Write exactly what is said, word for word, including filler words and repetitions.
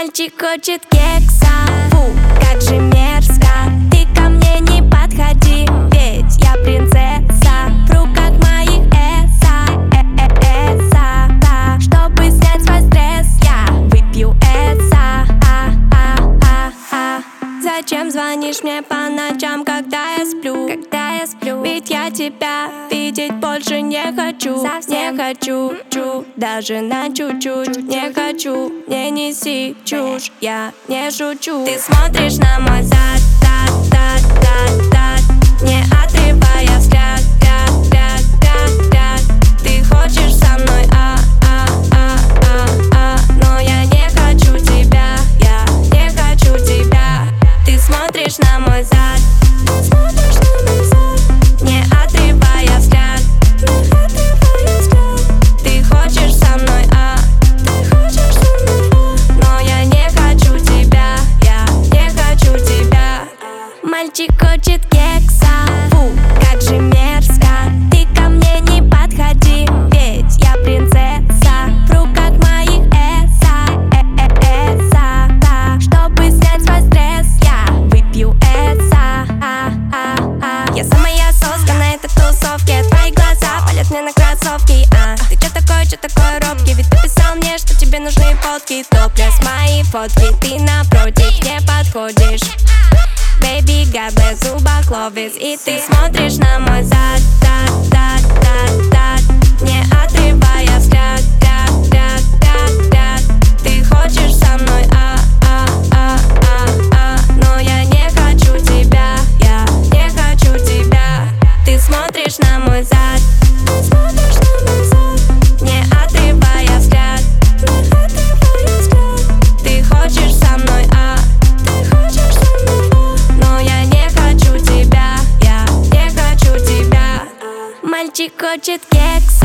Мальчик хочет кекса. Фу, как же мерзко. Ты ко мне не подходи, ведь я принцесса. В руках моих эса, э-э-эса, да. Чтобы снять свой стресс, я выпью эса. А-а-а-а. Зачем звонишь мне по ночам, когда я сплю? Когда я сплю, ведь я тебя видеть больше не хочу. Совсем не хочу, чу, даже на чуть-чуть. Не хочу, не неси чушь, я не шучу. Ты смотришь на мой зад, зад, зад, зад, зад, не отрывая взгляд, взгляд, взгляд, взгляд, взгляд. Ты хочешь со мной, а, а, а, а, а, но я не хочу тебя, я не хочу тебя. Ты смотришь на мой зад, смотришь на мой зад, не отрывая взгляд, не отрывая взгляд. Ты хочешь со мной, а, ты хочешь со мной, но я не хочу тебя, я не хочу тебя. Мальчик хочет кекса. Фу, как же мерзко. Ты ко мне не подходи, ведь я принцесса. В руках моих эса, э-э-эса, да. Чтобы снять свой стресс, я выпью эса. А-а-а. Я самая соска на этой тусовке. Твои глаза палят мне на кроссовки. А ты чё такой, чё такой робкий? Ведь ты писал мне, что тебе нужны фотки. Топлес мои фотки, ты напротив не подходишь. Baby got the зубах ловишь, и ты смотришь на мой зад, зад, зад, зад, зад, не отрывая взгляд, взгляд, взгляд, взгляд, взгляд. Ты хочешь со мной, а, а, а, а, а, но я не хочу тебя, я не хочу тебя. Ты смотришь на мой зад, смотришь на мой зад, не отрывая взгляд, не отрывая взгляд. Ты хочешь со мной, а, ты хочешь со мной, но я не хочу тебя, я не хочу тебя. Мальчик хочет кекс.